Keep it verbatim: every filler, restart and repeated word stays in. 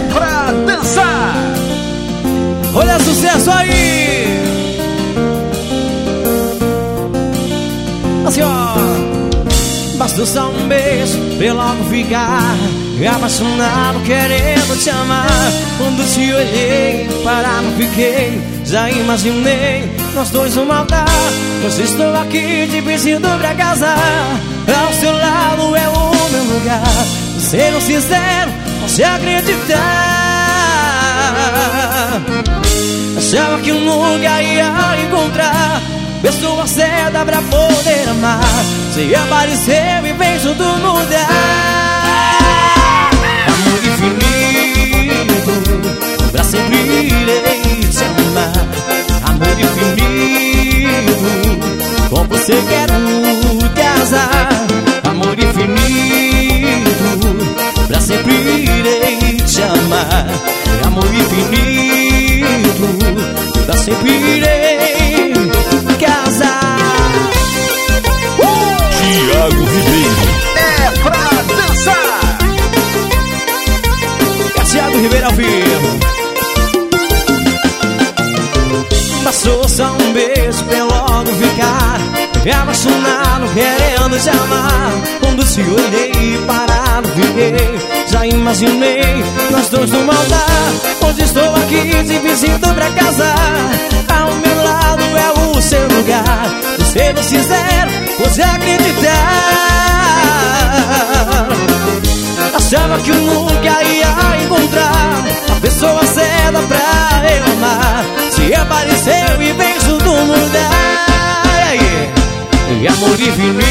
pra dançar. Olha sucesso aí. Assim ó. Bastou só um beijo pra eu logo ficar apaixonado, querendo te amar. Quando te olhei, parado fiquei, já imaginei nós dois uma maldade. Hoje estou aqui te pedindo pra casar. Ao seu lado é o meu lugar. Sendo sincero, você acreditar. Achava que eu nunca ia encontrar pessoa certa pra poder amar. Se apareceu e fez tudo mudar. Amor infinito, pra sempre irei te amar. Amor infinito, com você quero casar. Amor infinito, pra sempre irei te amar. Amor infinito, pra sempre irei casar. uh! Thiago Ribeiro é pra dançar. Thiago Ribeiro ao vivo. Passou só um beijo pra eu logo ficar apaixonado, querendo te amar. Quando te olhei parado fiquei, já imaginei nós dois no altar. Hoje estou aqui te pedindo pra casar. Ao meu lado é o seu lugar. Você não sincero, você acreditar. Achava que eu nunca ia encontrar a pessoa certa pra eu amar. Se apareceu e fez tudo mudar. E amor infinito,